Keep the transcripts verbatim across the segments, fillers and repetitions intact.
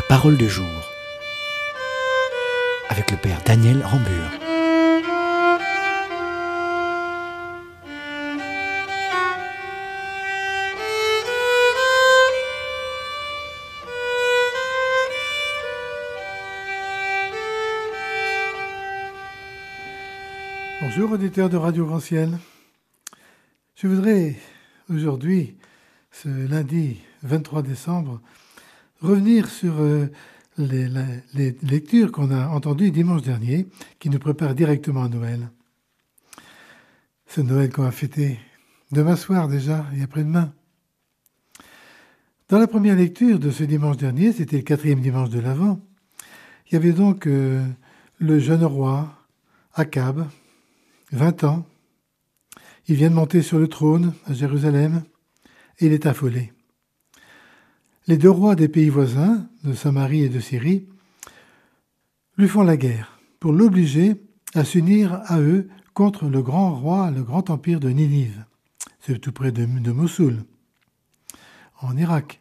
parole de jour avec le Père Daniel Rambure. Bonjour auditeurs de Radio Grand Ciel. Je voudrais aujourd'hui, ce lundi vingt-trois décembre, revenir sur euh, les, les, les lectures qu'on a entendues dimanche dernier, qui nous préparent directement à Noël. Ce Noël qu'on va fêter demain soir déjà et après-demain. Dans la première lecture de ce dimanche dernier, c'était le quatrième dimanche de l'Avent, il y avait donc euh, le jeune roi, Akab, vingt ans. Il vient de monter sur le trône à Jérusalem et il est affolé. Les deux rois des pays voisins, de Samarie et de Syrie, lui font la guerre pour l'obliger à s'unir à eux contre le grand roi, le grand empire de Ninive. C'est tout près de, de Mossoul, en Irak.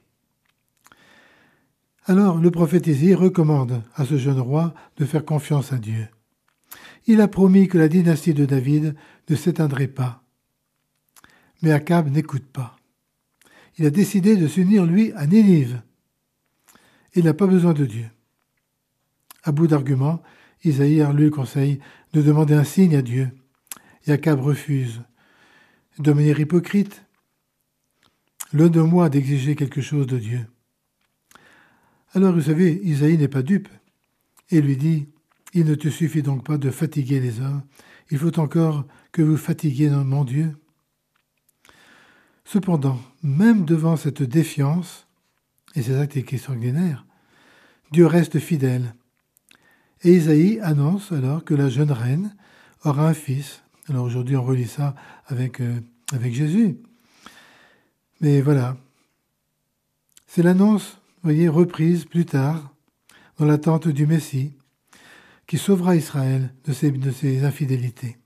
Alors le prophète Isaïe recommande à ce jeune roi de faire confiance à Dieu. Il a promis que la dynastie de David ne s'éteindrait pas. Mais Akab n'écoute pas. Il a décidé de s'unir, lui, à Ninive. Il n'a pas besoin de Dieu. À bout d'arguments, Isaïe lui conseille de demander un signe à Dieu. Et Akab refuse, de manière hypocrite, l'un de moi d'exiger quelque chose de Dieu. Alors, vous savez, Isaïe n'est pas dupe et lui dit « Il ne te suffit donc pas de fatiguer les hommes, il faut encore que vous fatiguiez mon Dieu. » Cependant, même devant cette défiance et ces actes extraordinaires, Dieu reste fidèle. Et Isaïe annonce alors que la jeune reine aura un fils. Alors aujourd'hui, on relit ça avec, euh, avec Jésus. Mais voilà, c'est l'annonce, vous voyez, reprise plus tard, dans l'attente du Messie, qui sauvera Israël de ses, de ses infidélités.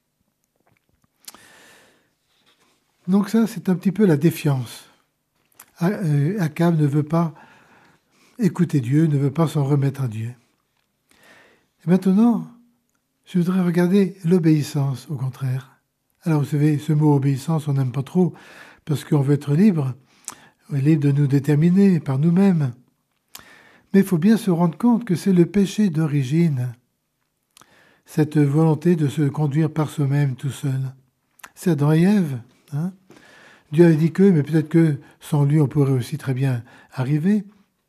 Donc ça, c'est un petit peu la défiance. Akab ne veut pas écouter Dieu, ne veut pas s'en remettre à Dieu. Et maintenant, je voudrais regarder l'obéissance, au contraire. Alors, vous savez, ce mot obéissance, on n'aime pas trop, parce qu'on veut être libre, libre de nous déterminer par nous-mêmes. Mais il faut bien se rendre compte que c'est le péché d'origine, cette volonté de se conduire par soi-même tout seul. C'est Adam et Ève. Hein? Dieu a dit que, mais peut-être que sans lui, on pourrait aussi très bien arriver.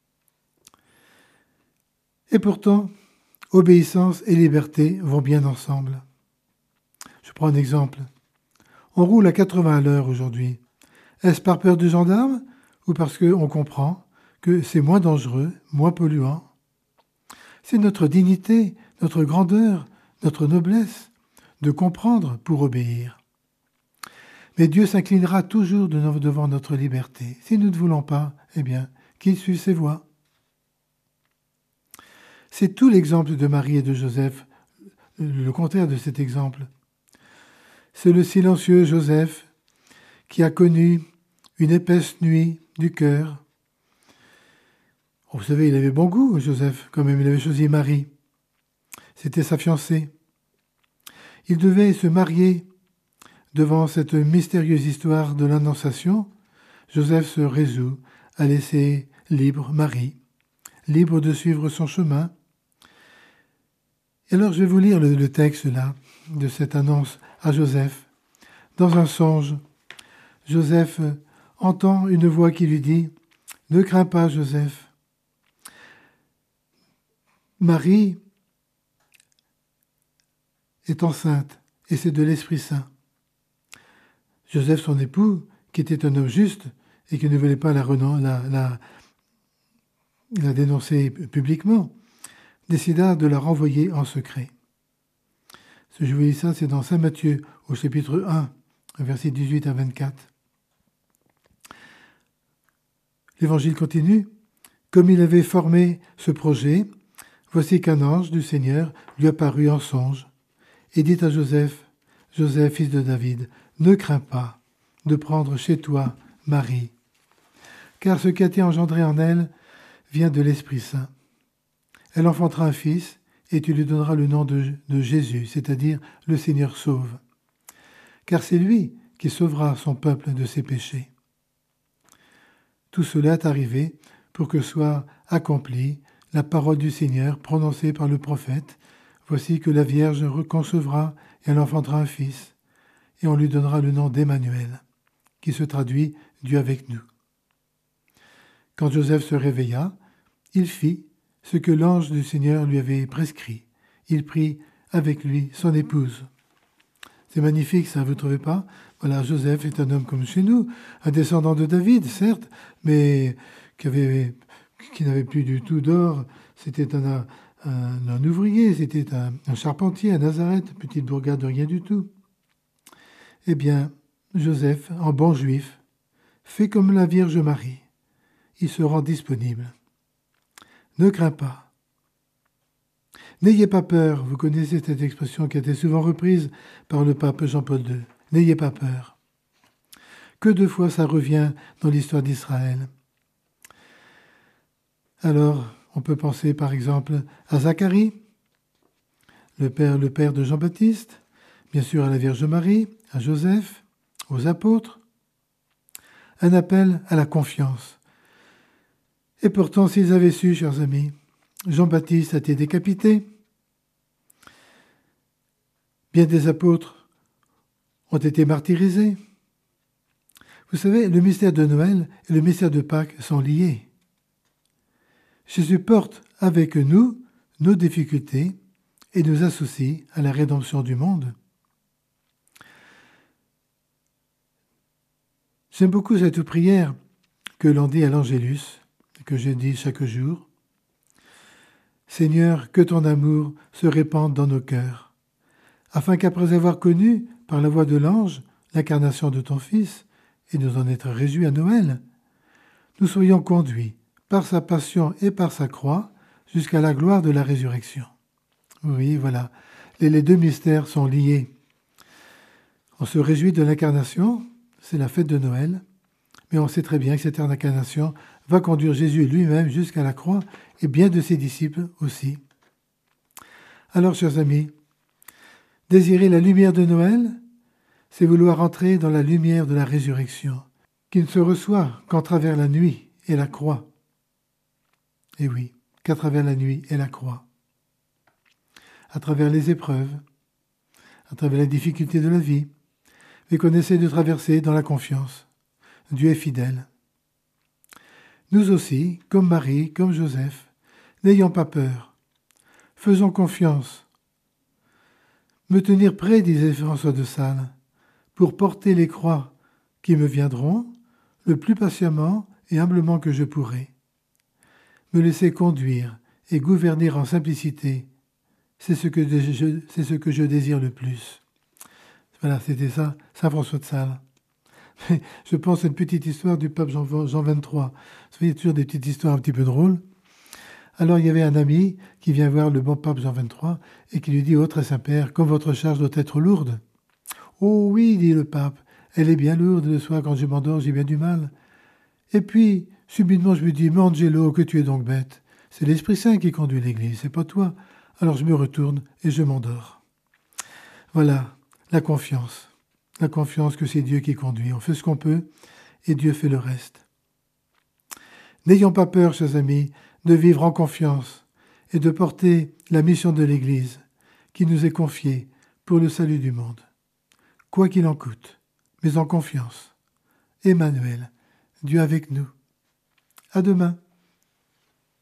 Et pourtant, obéissance et liberté vont bien ensemble. Je prends un exemple. On roule à quatre-vingts à l'heure aujourd'hui. Est-ce par peur du gendarme ou parce qu'on comprend que c'est moins dangereux, moins polluant? C'est notre dignité, notre grandeur, notre noblesse de comprendre pour obéir. Mais Dieu s'inclinera toujours devant notre liberté. Si nous ne voulons pas, eh bien, qu'il suive ses voies. C'est tout l'exemple de Marie et de Joseph, le contraire de cet exemple. C'est le silencieux Joseph qui a connu une épaisse nuit du cœur. Vous savez, il avait bon goût, Joseph, quand même, il avait choisi Marie. C'était sa fiancée. Il devait se marier. Devant cette mystérieuse histoire de l'Annonciation, Joseph se résout à laisser libre Marie, libre de suivre son chemin. Et alors je vais vous lire le, le texte là, de cette annonce à Joseph. Dans un songe, Joseph entend une voix qui lui dit « Ne crains pas, Joseph. Marie est enceinte et c'est de l'Esprit Saint. » Joseph, son époux, qui était un homme juste et qui ne voulait pas la, renon- la, la, la dénoncer publiquement, décida de la renvoyer en secret. Ce je vous dis ça, c'est dans Saint Matthieu, au chapitre un, versets dix-huit à vingt-quatre. L'Évangile continue. Comme il avait formé ce projet, voici qu'un ange du Seigneur lui apparut en songe et dit à Joseph, « Joseph, fils de David, ne crains pas de prendre chez toi Marie, car ce qui a été engendré en elle vient de l'Esprit Saint. Elle enfantera un fils et tu lui donneras le nom de, de Jésus, c'est-à-dire le Seigneur sauve. Car c'est lui qui sauvera son peuple de ses péchés. Tout cela est arrivé pour que soit accomplie la parole du Seigneur prononcée par le prophète. Voici que la Vierge reconcevra et elle enfantera un fils, et on lui donnera le nom d'Emmanuel, qui se traduit « Dieu avec nous ». Quand Joseph se réveilla, il fit ce que l'ange du Seigneur lui avait prescrit. Il prit avec lui son épouse. C'est magnifique, ça, vous ne trouvez pas? Voilà, Joseph est un homme comme chez nous, un descendant de David, certes, mais qui, avait, qui n'avait plus du tout d'or. C'était un, un, un ouvrier, c'était un, un charpentier à Nazareth, petite bourgade de rien du tout. Eh bien, Joseph, en bon juif, fait comme la Vierge Marie. Il se rend disponible. Ne crains pas. N'ayez pas peur. Vous connaissez cette expression qui a été souvent reprise par le pape Jean-Paul deux. N'ayez pas peur. Que de fois ça revient dans l'histoire d'Israël. Alors, on peut penser par exemple à Zacharie, le père, le père de Jean-Baptiste, bien sûr à la Vierge Marie, à Joseph, aux apôtres. Un appel à la confiance. Et pourtant, s'ils avaient su, chers amis, Jean-Baptiste a été décapité. Bien des apôtres ont été martyrisés. Vous savez, le mystère de Noël et le mystère de Pâques sont liés. Jésus porte avec nous nos difficultés et nous associe à la rédemption du monde. J'aime beaucoup cette prière que l'on dit à l'Angélus, que je dis chaque jour. Seigneur, que ton amour se répande dans nos cœurs, afin qu'après avoir connu, par la voix de l'ange, l'incarnation de ton Fils, et nous en être réjouis à Noël, nous soyons conduits, par sa passion et par sa croix, jusqu'à la gloire de la résurrection. Oui, voilà, les, les deux mystères sont liés. On se réjouit de l'incarnation, c'est la fête de Noël, mais on sait très bien que cette incarnation va conduire Jésus lui-même jusqu'à la croix et bien de ses disciples aussi. Alors, chers amis, désirer la lumière de Noël, c'est vouloir entrer dans la lumière de la résurrection, qui ne se reçoit qu'à travers la nuit et la croix. Et oui, qu'à travers la nuit et la croix. À travers les épreuves, à travers les difficultés de la vie, mais qu'on essaie de traverser dans la confiance. Dieu est fidèle. Nous aussi, comme Marie, comme Joseph, n'ayons pas peur. Faisons confiance. Me tenir prêt, disait François de Sales, pour porter les croix qui me viendront, le plus patiemment et humblement que je pourrai. Me laisser conduire et gouverner en simplicité, c'est ce que je, c'est ce que je désire le plus. Voilà, c'était ça, Saint François de Sales. Je pense à une petite histoire du pape Jean, Jean vingt-trois. Vous savez, il y a toujours des petites histoires un petit peu drôles. Alors, il y avait un ami qui vient voir le bon pape Jean vingt-trois et qui lui dit « Ô très Saint-Père, comme votre charge doit être lourde. »« Oh oui, dit le pape, elle est bien lourde le soir quand je m'endors, j'ai bien du mal. Et puis, subitement, je me dis « Mais Angelo, que tu es donc bête. C'est l'Esprit Saint qui conduit l'Église, c'est pas toi. » Alors, je me retourne et je m'endors. Voilà, la confiance. La confiance que c'est Dieu qui conduit. On fait ce qu'on peut et Dieu fait le reste. N'ayons pas peur, chers amis, de vivre en confiance et de porter la mission de l'Église qui nous est confiée pour le salut du monde. Quoi qu'il en coûte, mais en confiance. Emmanuel, Dieu avec nous. À demain.